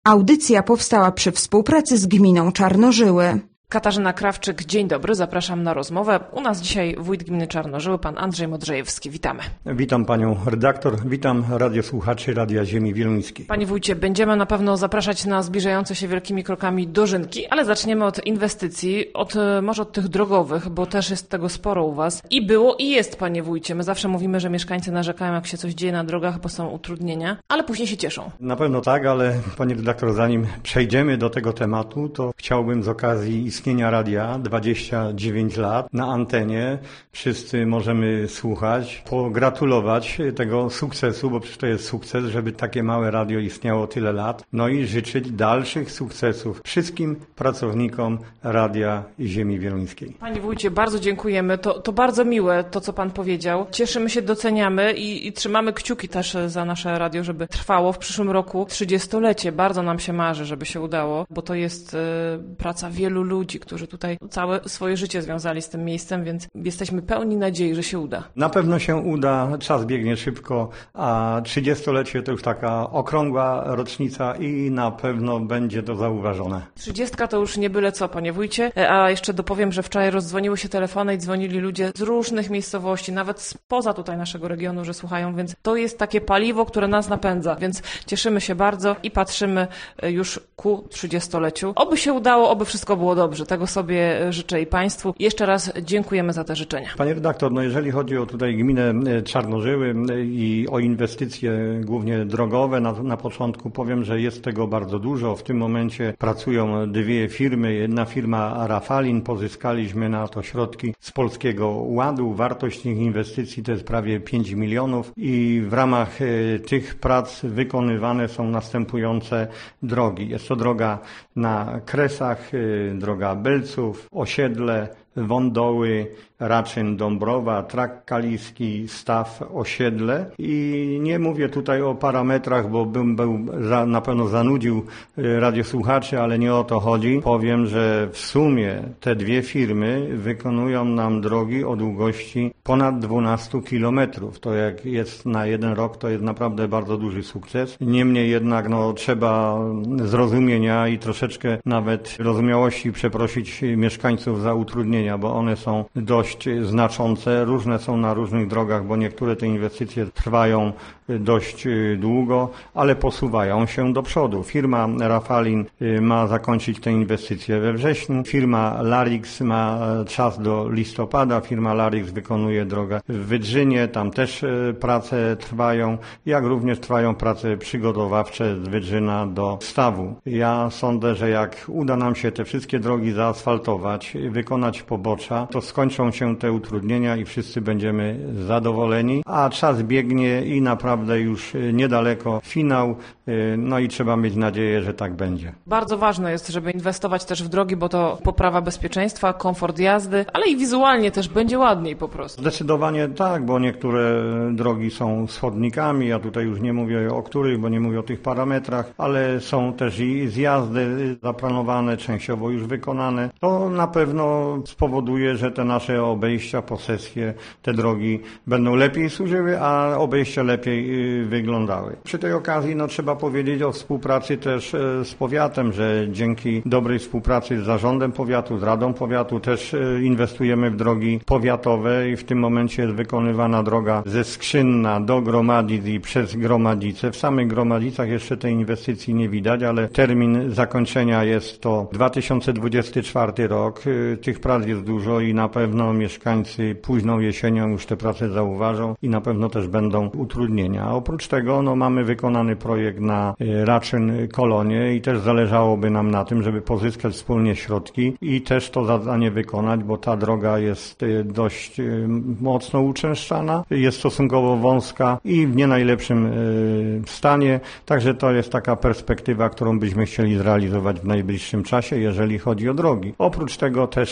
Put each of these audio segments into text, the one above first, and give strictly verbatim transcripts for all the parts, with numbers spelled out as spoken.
Audycja powstała przy współpracy z gminą Czarnożyły. Katarzyna Krawczyk, dzień dobry, zapraszam na rozmowę. U nas dzisiaj wójt gminy Czarnożyły, pan Andrzej Modrzejewski. Witamy. Witam panią redaktor, witam radiosłuchaczy Radia Ziemi Wieluńskiej. Panie wójcie, będziemy na pewno zapraszać na zbliżające się wielkimi krokami dożynki, ale zaczniemy od inwestycji, od może od tych drogowych, bo też jest tego sporo u was. I było i jest, panie wójcie. My zawsze mówimy, że mieszkańcy narzekają, jak się coś dzieje na drogach, bo są utrudnienia, ale później się cieszą. Na pewno tak, ale panie redaktor, zanim przejdziemy do tego tematu, to chciałbym z okazji istnienia radia dwadzieścia dziewięć lat na antenie. Wszyscy możemy słuchać, pogratulować tego sukcesu, bo przecież to jest sukces, żeby takie małe radio istniało tyle lat. No i życzyć dalszych sukcesów wszystkim pracownikom Radia Ziemi Wieluńskiej. Panie wójcie, bardzo dziękujemy. To, to bardzo miłe to, co pan powiedział. Cieszymy się, doceniamy i, i trzymamy kciuki też za nasze radio, żeby trwało w przyszłym roku trzydziestolecie. Bardzo nam się marzy, żeby się udało, bo to jest y, praca wielu ludzi, którzy tutaj całe swoje życie związali z tym miejscem, więc jesteśmy pełni nadziei, że się uda. Na pewno się uda, czas biegnie szybko, a trzydziestolecie to już taka okrągła rocznica i na pewno będzie to zauważone. Trzydziestka to już nie byle co, panie wójcie, a jeszcze dopowiem, że wczoraj rozdzwoniły się telefony i dzwonili ludzie z różnych miejscowości, nawet spoza tutaj naszego regionu, że słuchają, więc to jest takie paliwo, które nas napędza, więc cieszymy się bardzo i patrzymy już ku trzydziestoleciu. Oby się udało, oby wszystko było dobrze. Tego sobie życzę i państwu. Jeszcze raz dziękujemy za te życzenia. Panie redaktor, no jeżeli chodzi o tutaj gminę Czarnożyły i o inwestycje głównie drogowe, na, na początku powiem, że jest tego bardzo dużo. W tym momencie pracują dwie firmy. Jedna firma Rafalin, pozyskaliśmy na to środki z Polskiego Ładu. Wartość tych inwestycji to jest prawie pięć milionów i w ramach tych prac wykonywane są następujące drogi. Jest to droga na Kresach, droga Belców, osiedle, Wądoły, Raczyn, Dąbrowa, Trak Kaliski, Staw, Osiedle i nie mówię tutaj o parametrach, bo bym był za, na pewno zanudził radiosłuchaczy, ale nie o to chodzi. Powiem, że w sumie te dwie firmy wykonują nam drogi o długości ponad dwanaście kilometrów. To jak jest na jeden rok, to jest naprawdę bardzo duży sukces. Niemniej jednak no, trzeba zrozumienia i troszeczkę nawet rozumiałości przeprosić mieszkańców za utrudnienia, bo one są dość znaczące, różne są na różnych drogach, bo niektóre te inwestycje trwają dość długo, ale posuwają się do przodu. Firma Rafalin ma zakończyć te inwestycje we wrześniu, firma Larix ma czas do listopada, firma Larix wykonuje drogę w Wydrzynie, tam też prace trwają, jak również trwają prace przygotowawcze z Wydrzyna do Stawu. Ja sądzę, że jak uda nam się te wszystkie drogi zaasfaltować, wykonać pobocza, to skończą się te utrudnienia i wszyscy będziemy zadowoleni, a czas biegnie i naprawdę już niedaleko finał, no i trzeba mieć nadzieję, że tak będzie. Bardzo ważne jest, żeby inwestować też w drogi, bo to poprawa bezpieczeństwa, komfort jazdy, ale i wizualnie też będzie ładniej po prostu. Zdecydowanie tak, bo niektóre drogi są z chodnikami, ja tutaj już nie mówię o których, bo nie mówię o tych parametrach, ale są też i zjazdy zaplanowane, częściowo już wykonane. To na pewno spowoduje, że te nasze obejścia, posesje, te drogi będą lepiej służyły, a obejścia lepiej wyglądały. Przy tej okazji no, trzeba powiedzieć o współpracy też z powiatem, że dzięki dobrej współpracy z zarządem powiatu, z radą powiatu też inwestujemy w drogi powiatowe i w tym momencie jest wykonywana droga ze Skrzynna do Gromadzic i przez Gromadzice. W samych Gromadzicach jeszcze tej inwestycji nie widać, ale termin zakończenia jest to dwa tysiące dwudziesty czwarty rok. Tych prac jest dużo i na pewno mieszkańcy późną jesienią już te prace zauważą i na pewno też będą utrudnienia. A oprócz tego no, mamy wykonany projekt na Raczyn Kolonie i też zależałoby nam na tym, żeby pozyskać wspólnie środki i też to zadanie wykonać, bo ta droga jest dość mocno uczęszczana, jest stosunkowo wąska i w nie najlepszym stanie, także to jest taka perspektywa, którą byśmy chcieli zrealizować w najbliższym czasie, jeżeli chodzi o drogi. Oprócz tego też mamy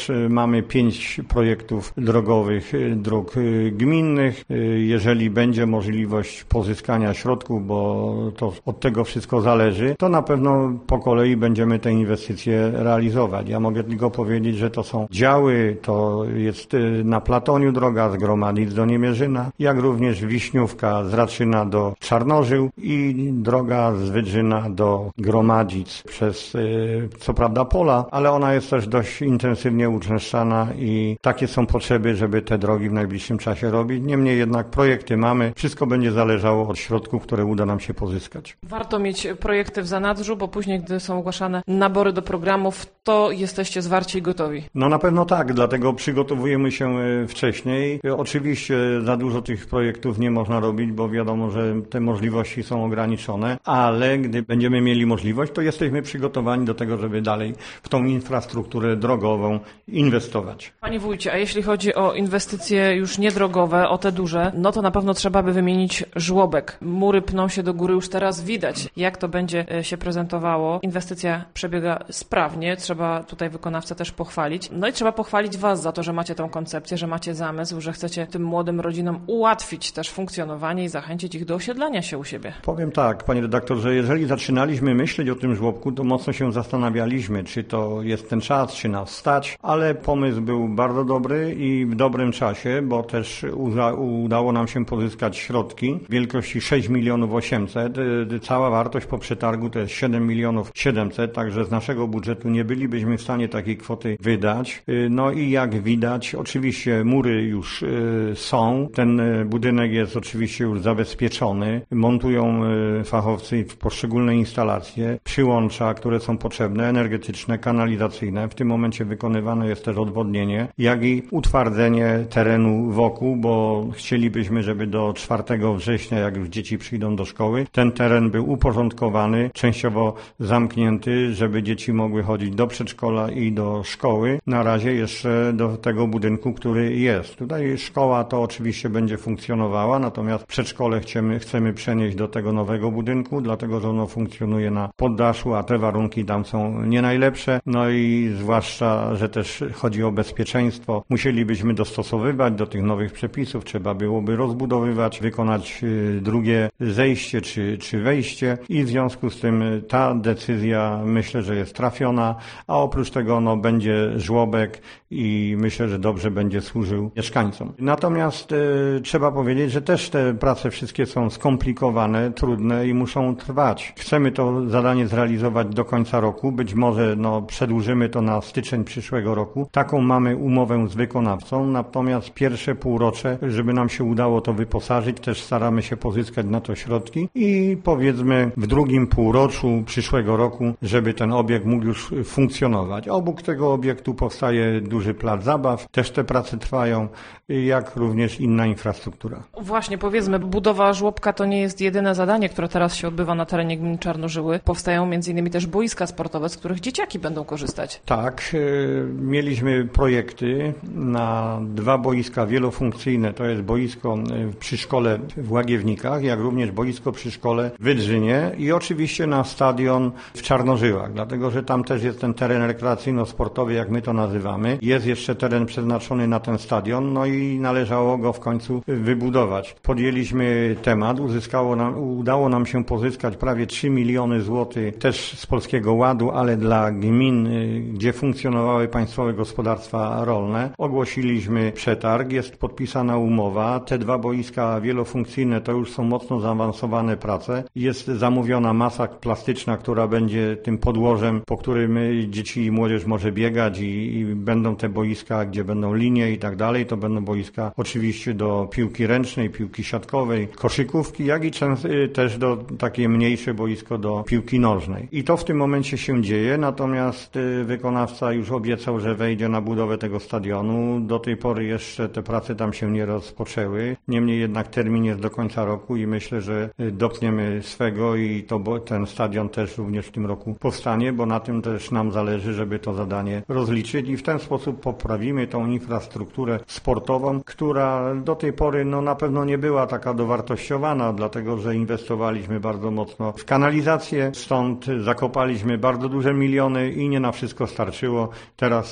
mamy pięć projektów drogowych, dróg gminnych. Jeżeli będzie możliwość pozyskania środków, bo to od tego wszystko zależy, to na pewno po kolei będziemy te inwestycje realizować. Ja mogę tylko powiedzieć, że to są działy, to jest na Platoniu droga z Gromadic do Niemierzyna, jak również Wiśniówka z Raczyna do Czarnożył i droga z Wydrzyna do Gromadic przez co prawda pola, ale ona jest też dość intensywnie uczęszczana i takie są potrzeby, żeby te drogi w najbliższym czasie robić. Niemniej jednak projekty mamy, wszystko będzie zależało od środków, które uda nam się pozyskać. Warto mieć projekty w zanadrzu, bo później, gdy są ogłaszane nabory do programów, to jesteście zwarci i gotowi. No na pewno tak, dlatego przygotowujemy się wcześniej. Oczywiście za dużo tych projektów nie można robić, bo wiadomo, że te możliwości są ograniczone, ale gdy będziemy mieli możliwość, to jesteśmy przygotowani do tego, żeby dalej w tą infrastrukturę drogową inwestować. Panie wójcie, a jeśli chodzi o inwestycje już niedrogowe, o te duże, no to na pewno trzeba by wymienić żłobek. Mury pną się do góry, już teraz widać, jak to będzie się prezentowało. Inwestycja przebiega sprawnie, trzeba tutaj wykonawcę też pochwalić. No i trzeba pochwalić Was za to, że macie tą koncepcję, że macie zamysł, że chcecie tym młodym rodzinom ułatwić też funkcjonowanie i zachęcić ich do osiedlania się u siebie. Powiem tak, panie redaktorze, jeżeli zaczynaliśmy myśleć o tym żłobku, to mocno się zastanawialiśmy, czy to jest ten czas, czy nas stać, ale pomysł był bardzo dobry i w dobrym czasie, bo też uda, udało nam się pozyskać środki w wielkości sześć milionów osiemset. Cała wartość po przetargu to jest siedem milionów siedemset, także z naszego budżetu nie bylibyśmy w stanie takiej kwoty wydać. No i jak widać, oczywiście mury już są, ten budynek jest oczywiście już zabezpieczony, montują fachowcy w poszczególne instalacje, przyłącza, które są potrzebne, energetyczne, kanalizacyjne. W tym momencie wykonywane jest też odwodnienie, jak i utwardzenie terenu wokół, bo chcielibyśmy, żeby do czwartego września, jak już dzieci przyjdą do szkoły, ten teren był uporządkowany, częściowo zamknięty, żeby dzieci mogły chodzić do przedszkola i do szkoły. Na razie jeszcze do tego budynku, który jest. Tutaj szkoła to oczywiście będzie funkcjonowała, natomiast przedszkole chcemy, chcemy przenieść do tego nowego budynku, dlatego że ono funkcjonuje na poddaszu, a te warunki tam są nie najlepsze. No i zwłaszcza, że też chodzi o bezpieczeństwo. Musielibyśmy dostosowywać do tych nowych przepisów, trzeba byłoby rozbudowywać, wykonać drugie zejście czy, czy wejście i w związku z tym ta decyzja myślę, że jest trafiona, a oprócz tego no, będzie żłobek i myślę, że dobrze będzie służył mieszkańcom. Natomiast y, trzeba powiedzieć, że też te prace wszystkie są skomplikowane, trudne i muszą trwać. Chcemy to zadanie zrealizować do końca roku, być może no, przedłużymy to na styczeń przyszłego roku. Taką mamy umowę z wykonawcą, natomiast pierwsze półrocze, żeby nam się udało to wyposażyć, też staramy się pozyskać na to środki i powiedzmy w drugim półroczu przyszłego roku, żeby ten obiekt mógł już funkcjonować. Obok tego obiektu powstaje duży plac zabaw, też te prace trwają, jak również inna infrastruktura. Właśnie, powiedzmy, budowa żłobka to nie jest jedyne zadanie, które teraz się odbywa na terenie gminy Czarnożyły. Powstają między innymi też boiska sportowe, z których dzieciaki będą korzystać. Tak, y, mieliśmy projekty na dwa boiska wielofunkcyjne, to jest boisko przy szkole w Łagiewnikach, jak również boisko przy szkole w Wydrzynie i oczywiście na stadion w Czarnożyłach, dlatego że tam też jest ten teren rekreacyjno-sportowy, jak my to nazywamy. Jest jeszcze teren przeznaczony na ten stadion, no i należało go w końcu wybudować. Podjęliśmy temat, uzyskało nam, udało nam się pozyskać prawie trzy miliony złotych też z Polskiego Ładu, ale dla gmin, gdzie funkcjonowały państwowe gospodarstwa rolne. Ogłosiliśmy przetarg, jest podpisana umowa. Te dwa boiska wielofunkcyjne to już są mocno zaawansowane prace. Jest zamówiona masa plastyczna, która będzie tym podłożem, po którym dzieci i młodzież może biegać i, i będą te boiska, gdzie będą linie i tak dalej. To będą boiska oczywiście do piłki ręcznej, piłki siatkowej, koszykówki, jak i często, też do takie mniejsze boisko do piłki nożnej. I to w tym momencie się dzieje, natomiast wykonawca już obiecał, że wejdzie na budowę tego stadionu. Do tej pory jeszcze te prace tam się nie rozpoczęły. Niemniej jednak termin jest do końca roku i myślę, że dotkniemy swego i to bo ten stadion też również w tym roku powstanie, bo na tym też nam zależy, żeby to zadanie rozliczyć i w ten sposób poprawimy tą infrastrukturę sportową, która do tej pory no, na pewno nie była taka dowartościowana, dlatego że inwestowaliśmy bardzo mocno w kanalizację, stąd zakopaliśmy bardzo duże miliony i nie na wszystko starczyło. Teraz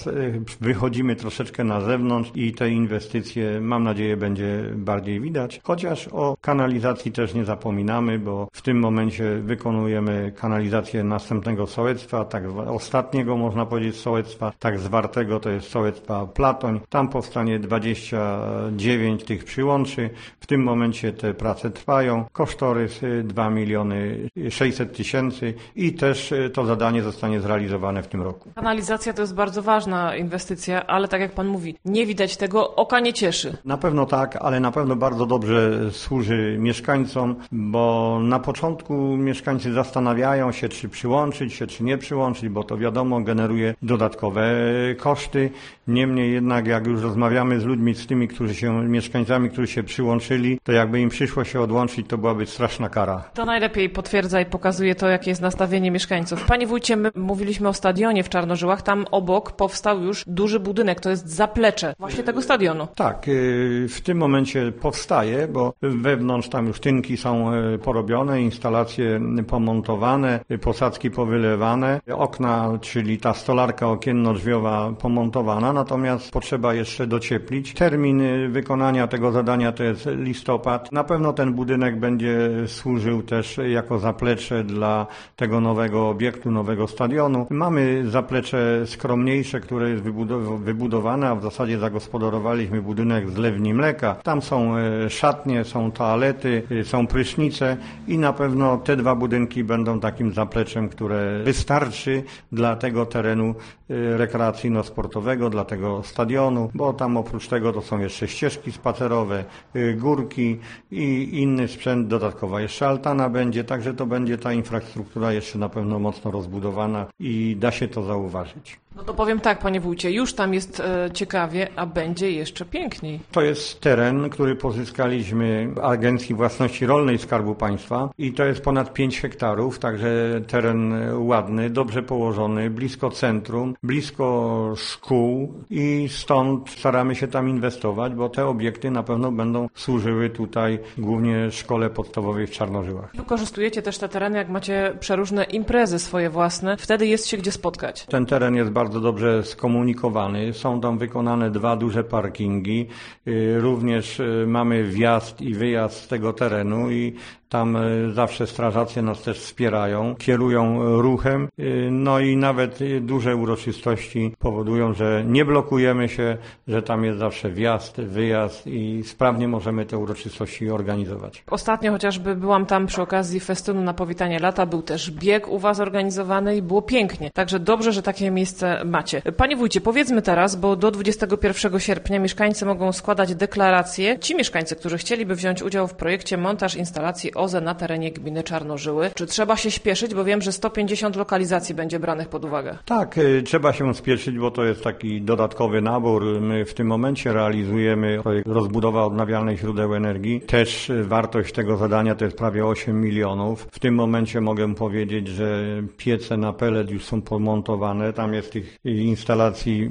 wychodzimy troszeczkę na zewnątrz i te inwestycje, mam nadzieję, będzie bardziej widać. Chociaż o kanalizacji też nie zapominamy, bo w tym momencie wykonujemy kanalizację następnego sołectwa, tak ostatniego można powiedzieć sołectwa, tak zwartego, to jest sołectwa Platoń. Tam powstanie dwadzieścia dziewięć tych przyłączy. W tym momencie te prace trwają. Kosztorys dwa miliony sześćset tysięcy i też to zadanie zostanie zrealizowane w tym roku. Kanalizacja to jest bardzo ważna inwestycja, ale tak jak pan mówi, nie widać tego, oka nie cieszy. Na pewno tak, ale na pewno bardzo dobrze służy mieszkańcom, bo na początku mieszkańcy zastanawiają się, czy przyłączyć się, czy nie przyłączyć, bo to wiadomo, generuje dodatkowe koszty. Niemniej jednak, jak już rozmawiamy z ludźmi, z tymi, którzy się, mieszkańcami, którzy się przyłączyli, to jakby im przyszło się odłączyć, to byłaby straszna kara. To najlepiej potwierdza i pokazuje to, jakie jest nastawienie mieszkańców. Panie wójcie, my mówiliśmy o stadionie w Czarnożyłach, tam obok powstał już duży budynek, to jest zaplecze właśnie tego stadionu. Tak, w tym momencie powstaje, bo wewnątrz tam już tynki są porobione, instalacje pomontowane, posadzki powylewane, okna, czyli ta stolarka okienno-drzwiowa pomontowana, natomiast potrzeba jeszcze docieplić. Termin wykonania tego zadania to jest listopad. Na pewno ten budynek będzie służył też jako zaplecze dla tego nowego obiektu, nowego stadionu. Mamy zaplecze skromniejsze, które jest wybudowane, a w zasadzie zagospodarowaliśmy budynek z lewni mleka. Tam są szatnie, są toalety, są prysznice i na pewno te dwa budynki będą takim zapleczem, które wystarczy dla tego terenu rekreacyjno-sportowego, dla tego stadionu, bo tam oprócz tego to są jeszcze ścieżki spacerowe, górki i inny sprzęt, dodatkowa jeszcze altana będzie, także to będzie ta infrastruktura jeszcze na pewno mocno rozbudowana i da się to zauważyć. No to powiem tak, panie wójcie, już tam jest e, ciekawie, a będzie jeszcze piękniej. To jest teren, który pozyskaliśmy w Agencji Własności Rolnej Skarbu Państwa i to jest ponad pięć hektarów, także teren ładny, dobrze położony, blisko centrum, blisko szkół i stąd staramy się tam inwestować, bo te obiekty na pewno będą służyły tutaj głównie szkole podstawowej w Czarnożyłach. Wykorzystujecie też te tereny, jak macie przeróżne imprezy swoje własne, wtedy jest się gdzie spotkać. Ten teren jest bardzo dobrze skomunikowany. Są tam wykonane dwa duże parkingi. Również mamy wjazd i wyjazd z tego terenu i tam zawsze strażacy nas też wspierają, kierują ruchem, no i nawet duże uroczystości powodują, że nie blokujemy się, że tam jest zawsze wjazd, wyjazd i sprawnie możemy te uroczystości organizować. Ostatnio chociażby byłam tam przy okazji festynu na powitanie lata, był też bieg u was organizowany i było pięknie, także dobrze, że takie miejsce macie. Panie wójcie, powiedzmy teraz, bo do dwudziestego pierwszego sierpnia mieszkańcy mogą składać deklaracje. Ci mieszkańcy, którzy chcieliby wziąć udział w projekcie montaż instalacji O Z E na terenie gminy Czarnożyły. Czy trzeba się śpieszyć, bo wiem, że sto pięćdziesiąt lokalizacji będzie branych pod uwagę? Tak, trzeba się spieszyć, bo to jest taki dodatkowy nabór. My w tym momencie realizujemy projekt rozbudowa odnawialnych źródeł energii. Też wartość tego zadania to jest prawie osiem milionów. W tym momencie mogę powiedzieć, że piece na pelet już są pomontowane. Tam jest tych instalacji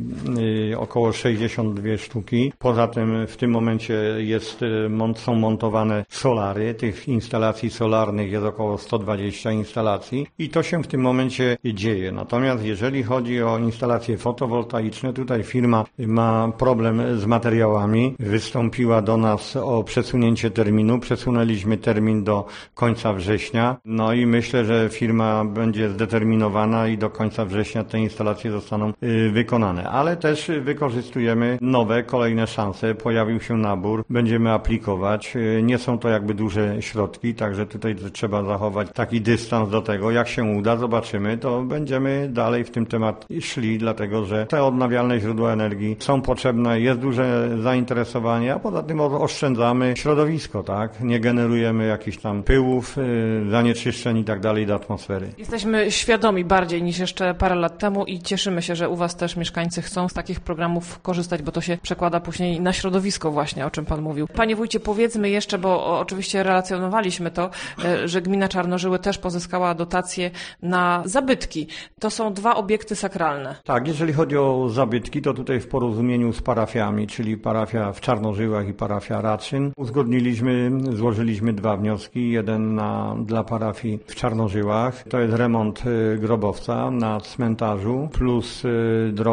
około sześćdziesiąt dwie sztuki. Poza tym w tym momencie jest, są montowane solary. Tych instalacji solarnych jest około sto dwadzieścia instalacji i to się w tym momencie dzieje. Natomiast jeżeli chodzi o instalacje fotowoltaiczne, tutaj firma ma problem z materiałami. Wystąpiła do nas o przesunięcie terminu. Przesunęliśmy termin do końca września. No i myślę, że firma będzie zdeterminowana i do końca września te instalacje zostaną wykonane. Ale też wykorzystujemy nowe, kolejne szanse. Pojawił się nabór. Będziemy aplikować. Nie są to jakby duże środki, także tutaj trzeba zachować taki dystans do tego. Jak się uda, zobaczymy, to będziemy dalej w tym temat szli, dlatego że te odnawialne źródła energii są potrzebne, jest duże zainteresowanie, a poza tym oszczędzamy środowisko, tak? Nie generujemy jakichś tam pyłów, zanieczyszczeń i tak dalej do atmosfery. Jesteśmy świadomi bardziej niż jeszcze parę lat temu i cieszymy się, że u was też mieszkańcy chcą z takich programów korzystać, bo to się przekłada później na środowisko właśnie, o czym pan mówił. Panie wójcie, powiedzmy jeszcze, bo oczywiście relacjonowaliśmy to, że gmina Czarnożyły też pozyskała dotacje na zabytki. To są dwa obiekty sakralne. Tak, jeżeli chodzi o zabytki, to tutaj w porozumieniu z parafiami, czyli parafia w Czarnożyłach i parafia Raczyn, uzgodniliśmy, złożyliśmy dwa wnioski. Jeden na, dla parafii w Czarnożyłach. To jest remont grobowca na cmentarzu plus droga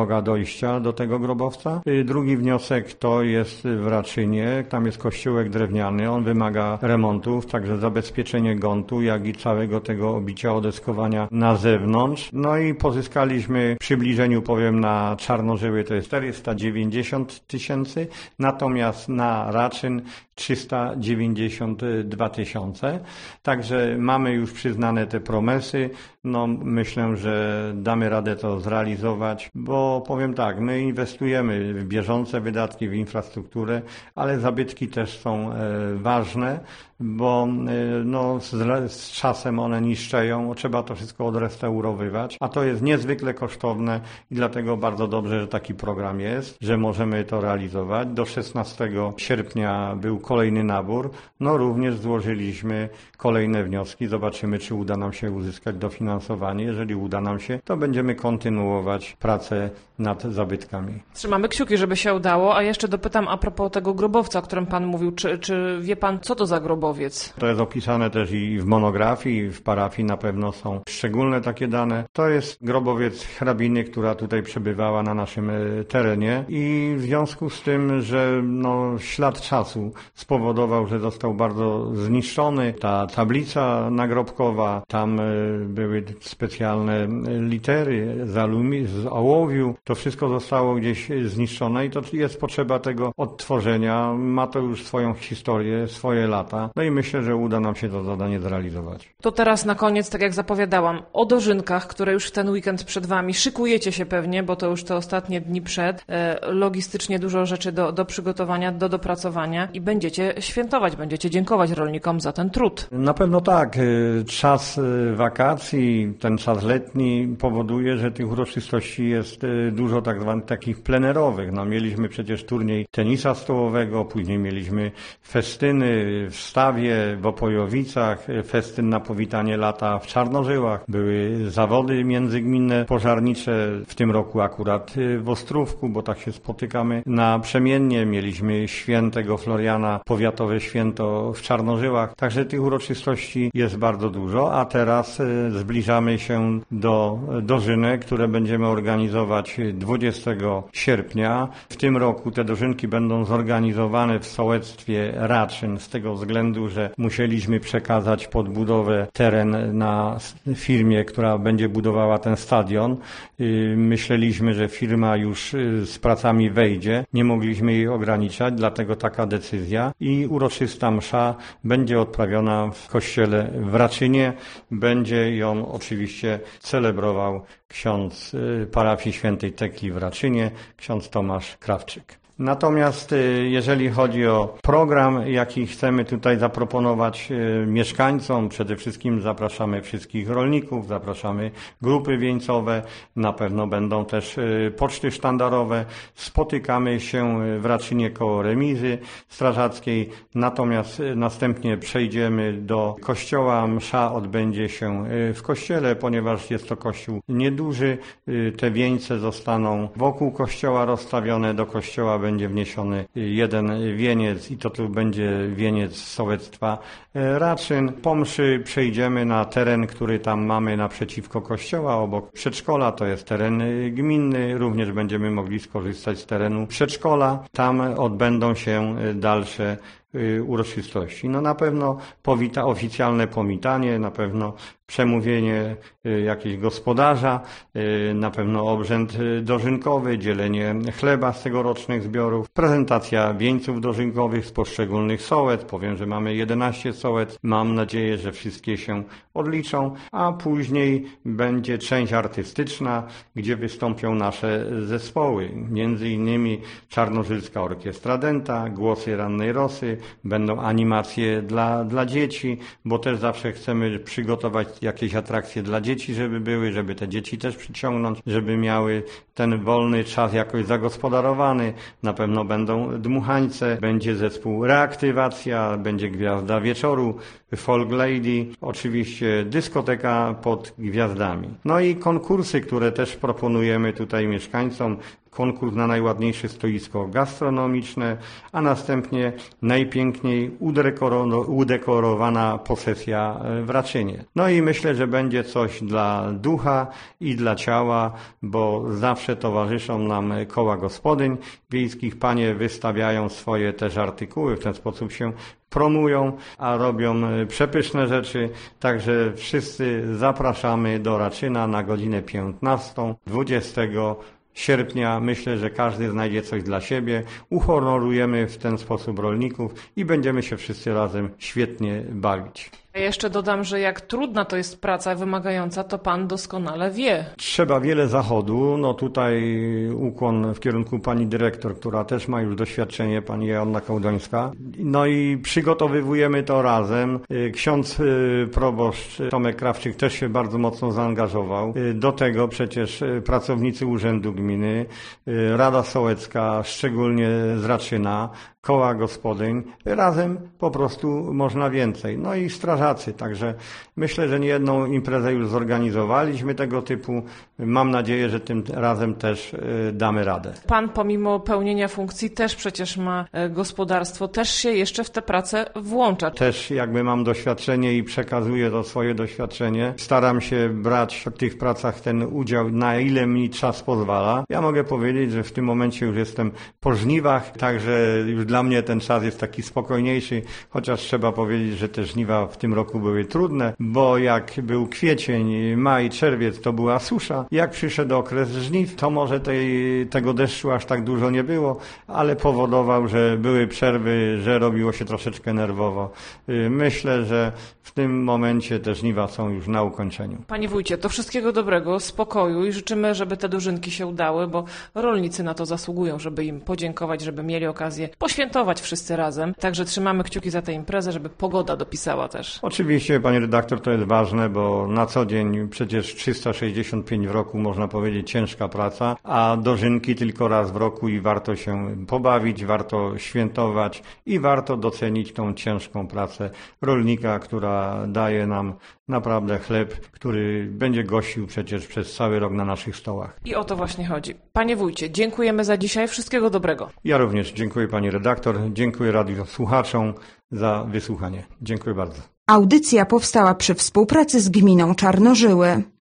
droga dojścia do tego grobowca. Drugi wniosek to jest w Raczynie, tam jest kościółek drewniany, on wymaga remontów, także zabezpieczenie gontu, jak i całego tego obicia, odeskowania na zewnątrz. No i pozyskaliśmy w przybliżeniu, powiem, na Czarnożyły to jest czterysta dziewięćdziesiąt tysięcy, natomiast na Raczyn trzysta dziewięćdziesiąt dwa tysiące. Także mamy już przyznane te promesy. No myślę, że damy radę to zrealizować, bo powiem tak, my inwestujemy w bieżące wydatki, w infrastrukturę, ale zabytki też są e, ważne, bo e, no, z, z czasem one niszczeją, trzeba to wszystko odrestaurowywać, a to jest niezwykle kosztowne i dlatego bardzo dobrze, że taki program jest, że możemy to realizować. Do szesnastego sierpnia był kolejny nabór, no również złożyliśmy kolejne wnioski, zobaczymy, czy uda nam się uzyskać dofinansowanie. Jeżeli uda nam się, to będziemy kontynuować pracę nad zabytkami. Trzymamy kciuki, żeby się udało, a jeszcze dopytam a propos tego grobowca, o którym pan mówił, czy, czy wie pan, co to za grobowiec? To jest opisane też i w monografii, i w parafii na pewno są szczególne takie dane. To jest grobowiec hrabiny, która tutaj przebywała na naszym terenie i w związku z tym, że no, ślad czasu spowodował, że został bardzo zniszczony. Ta tablica nagrobkowa, tam były specjalne litery z, alumi- z ołowiu. To wszystko zostało gdzieś zniszczone i to jest potrzeba tego odtworzenia. Ma to już swoją historię, swoje lata. No i myślę, że uda nam się to zadanie zrealizować. To teraz na koniec, tak jak zapowiadałam, o dożynkach, które już w ten weekend przed wami. Szykujecie się pewnie, bo to już te ostatnie dni przed. Logistycznie dużo rzeczy do, do przygotowania, do dopracowania i będziecie świętować, będziecie dziękować rolnikom za ten trud. Na pewno tak. Czas wakacji, ten czas letni powoduje, że tych uroczystości jest dużo tak zwanych takich plenerowych. No, mieliśmy przecież turniej tenisa stołowego, później mieliśmy festyny w Stawie, w Opojowicach, festyn na powitanie lata w Czarnożyłach. Były zawody międzygminne pożarnicze, w tym roku akurat w Ostrówku, bo tak się spotykamy naprzemiennie. Mieliśmy świętego Floriana, powiatowe święto w Czarnożyłach. Także tych uroczystości jest bardzo dużo, a teraz zbliżamy się do dożynek, które będziemy organizować dwudziestego sierpnia. W tym roku te dożynki będą zorganizowane w sołectwie Raczyn z tego względu, że musieliśmy przekazać pod budowę teren na firmie, która będzie budowała ten stadion. Myśleliśmy, że firma już z pracami wejdzie. Nie mogliśmy jej ograniczać, dlatego taka decyzja i uroczysta msza będzie odprawiona w kościele w Raczynie. Będzie ją oczywiście celebrował ksiądz parafii świętej Tekli w Raczynie, ksiądz Tomasz Krawczyk. Natomiast jeżeli chodzi o program, jaki chcemy tutaj zaproponować mieszkańcom, przede wszystkim zapraszamy wszystkich rolników, zapraszamy grupy wieńcowe, na pewno będą też poczty sztandarowe. Spotykamy się w Raczynie koło remizy strażackiej, natomiast następnie przejdziemy do kościoła. Msza odbędzie się w kościele, ponieważ jest to kościół nieduży. Te wieńce zostaną wokół kościoła rozstawione, do kościoła będzie wniesiony jeden wieniec i to tu będzie wieniec sołectwa Raczyn. Po mszy przejdziemy na teren, który tam mamy naprzeciwko kościoła, obok przedszkola, to jest teren gminny. Również będziemy mogli skorzystać z terenu przedszkola. Tam odbędą się dalsze uroczystości. No na pewno powita, oficjalne powitanie, na pewno przemówienie jakiegoś gospodarza, na pewno obrzęd dożynkowy, dzielenie chleba z tegorocznych zbiorów, prezentacja wieńców dożynkowych z poszczególnych sołec. Powiem, że mamy jedenaście sołec. Mam nadzieję, że wszystkie się odliczą, a później będzie część artystyczna, gdzie wystąpią nasze zespoły. Między innymi Czarnożylska Orkiestra Dęta, Głosy Rannej Rosy, będą animacje dla, dla dzieci, bo też zawsze chcemy przygotować jakieś atrakcje dla dzieci, żeby były, żeby te dzieci też przyciągnąć, żeby miały ten wolny czas jakoś zagospodarowany. Na pewno będą dmuchańce, będzie zespół Reaktywacja, będzie Gwiazda Wieczoru, Folk Lady, oczywiście dyskoteka pod gwiazdami. No i konkursy, które też proponujemy tutaj mieszkańcom. konkurs na najładniejsze stoisko gastronomiczne, a następnie najpiękniej udekorowana posesja w Raczynie. No i myślę, że będzie coś dla ducha i dla ciała, bo zawsze towarzyszą nam koła gospodyń wiejskich. Panie wystawiają swoje też artykuły, w ten sposób się promują, a robią przepyszne rzeczy. Także wszyscy zapraszamy do Raczyna na godzinę piętnastą, dwudziestego sierpnia. Myślę, że każdy znajdzie coś dla siebie. Uhonorujemy w ten sposób rolników i będziemy się wszyscy razem świetnie bawić. Ja jeszcze dodam, że jak trudna to jest praca wymagająca, to pan doskonale wie. Trzeba wiele zachodu. No tutaj ukłon w kierunku pani dyrektor, która też ma już doświadczenie, pani Joanna Kołdońska. No i przygotowywujemy to razem. Ksiądz proboszcz Tomek Krawczyk też się bardzo mocno zaangażował. Do tego przecież pracownicy Urzędu Gminy, Rada Sołecka, szczególnie z Raczyna, koła gospodyń. Razem po prostu można więcej. No i strażacy. Także myślę, że niejedną imprezę już zorganizowaliśmy tego typu. Mam nadzieję, że tym razem też damy radę. Pan pomimo pełnienia funkcji też przecież ma gospodarstwo, też się jeszcze w tę pracę włącza. Też jakby mam doświadczenie i przekazuję to swoje doświadczenie. Staram się brać w tych pracach ten udział, na ile mi czas pozwala. Ja mogę powiedzieć, że w tym momencie już jestem po żniwach, także już dla mnie ten czas jest taki spokojniejszy, chociaż trzeba powiedzieć, że te żniwa w tym roku były trudne, bo jak był kwiecień, maj, czerwiec, to była susza. Jak przyszedł okres żniw, to może tej, tego deszczu aż tak dużo nie było, ale powodował, że były przerwy, że robiło się troszeczkę nerwowo. Myślę, że w tym momencie te żniwa są już na ukończeniu. Panie wójcie, to wszystkiego dobrego, spokoju i życzymy, żeby te dożynki się udały, bo rolnicy na to zasługują, żeby im podziękować, żeby mieli okazję poświętować wszyscy razem. Także trzymamy kciuki za tę imprezę, żeby pogoda dopisała też. Oczywiście, panie redaktor, to jest ważne, bo na co dzień przecież trzysta sześćdziesiąt pięć w roku, można powiedzieć, ciężka praca, a dożynki tylko raz w roku i warto się pobawić, warto świętować i warto docenić tą ciężką pracę rolnika, która daje nam naprawdę chleb, który będzie gościł przecież przez cały rok na naszych stołach. I o to właśnie chodzi. Panie wójcie, dziękujemy za dzisiaj. Wszystkiego dobrego. Ja również dziękuję pani redaktor, dziękuję radiosłuchaczom za wysłuchanie. Dziękuję bardzo. Audycja powstała przy współpracy z gminą Czarnożyły.